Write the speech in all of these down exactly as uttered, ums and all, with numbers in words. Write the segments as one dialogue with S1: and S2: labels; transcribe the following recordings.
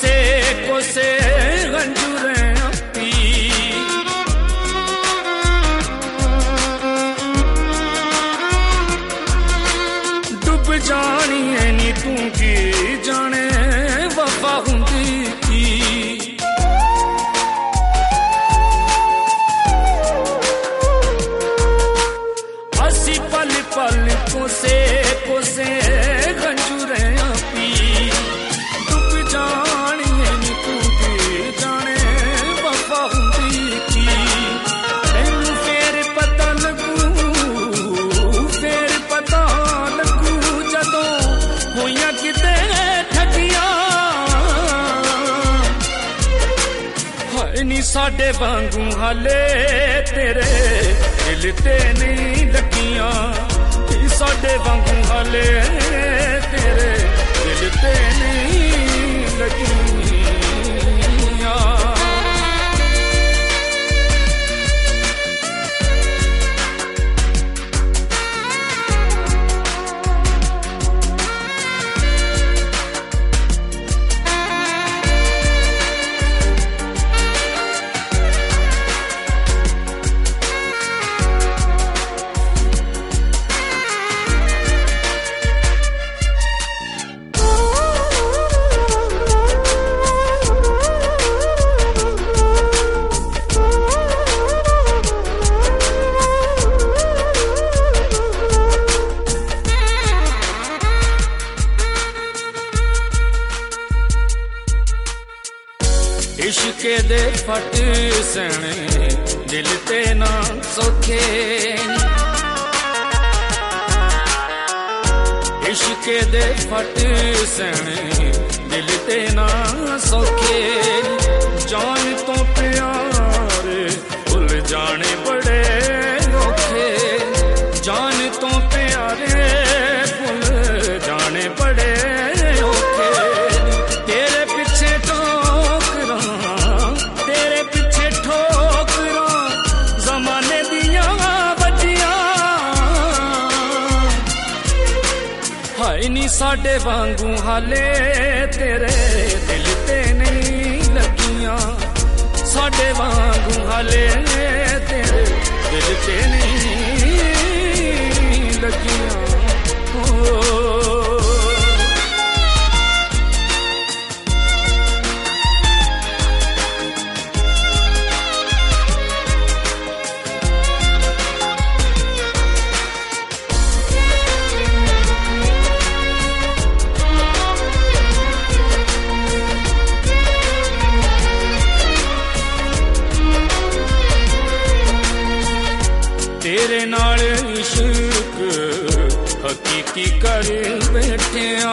S1: कोसे कोसे गंजूरें पी डुब जानी है नी तू की जाने वफा हुंदी की असी पल पल कोसे कोसे गंजूरें पी डुब जानी है नी तू की जाने वफा हुंदी की तैनू फेर पता लगू फेर पता लगू जदों होइयां किते ठगियां हाय नी साडे वांगू हाले तेरे दिल ते नहीं लगियां साडे वांगू हाले तेरे दिल ते नहीं लगियां इश्के दे फट सने दिल ते ना सौखे इश्के दे फट सने दिल ते ना सौखे जान तो प्यारे भुल जाने बड़े औखे जान तो प्यारे भुल जाने बड़े औखे तेरे पीछे तेरे पीछे ठोकरां ज़माने दियां बजियां हाय नी साडे वांगू हाले तेरे दिल ते नहीं लगियां साडे वांगू हाले तेरे दिल ते नहीं लगियां ओ तेरे नाल इश्क हकीकी कर बैठिया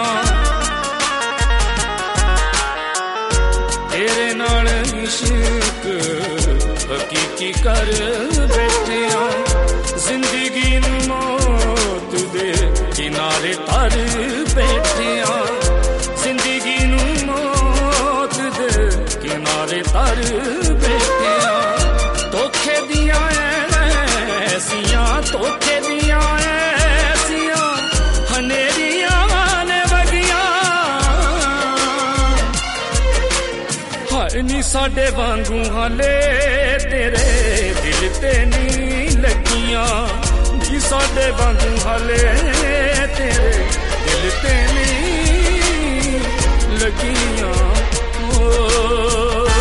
S1: तेरे नाल इश्क हकीकी कर बैठिया जिंदगी नू मौत दे किनारे तर बैठिया जिंदगी नू मौत दे किनारे तर बैठिया धोखे दिया ऐसियां धोखे दिया ऐसियां हनेरियां ने वगियां हाय नी साडे वांगू हाले तेरे दिल ते नहीं लगियां जी साडे वांगू हाले तेरे दिल ते नहीं लगियां ओ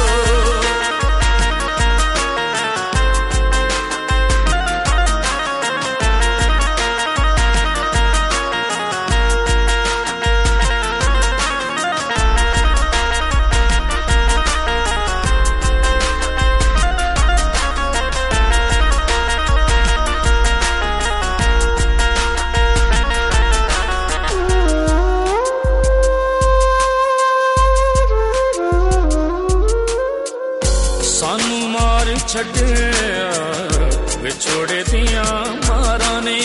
S1: छड़िया विछोड़े दिया मारा ने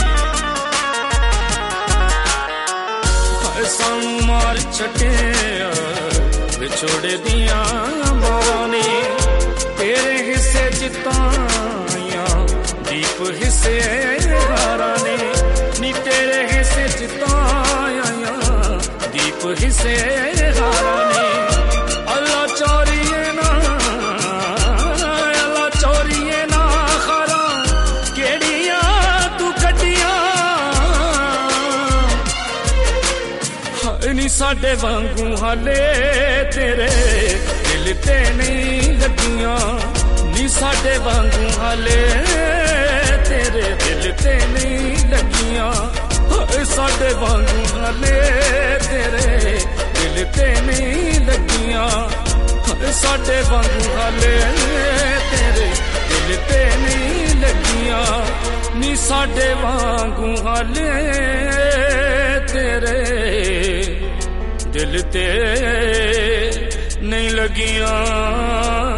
S1: सानू मार छड़िया विछोड़े दिया मारा ने तेरे हिस्से जिताया दीप हिस्से हारा ने नी तेरे हिस्से जिताया दीप हिस्से हारा ने साडे वांगू हाले तेरे दिल ते नहीं लगियां नी साडे वांगू हाले तेरे दिल ते नहीं लगियां साडे वांगू हाले तेरे दिल ते नहीं लगियां साडे वांगू हाले तेरे दिल ते नहीं लगियां नी साडे वांगू हाले तेरे दिल ते नहीं लगियां।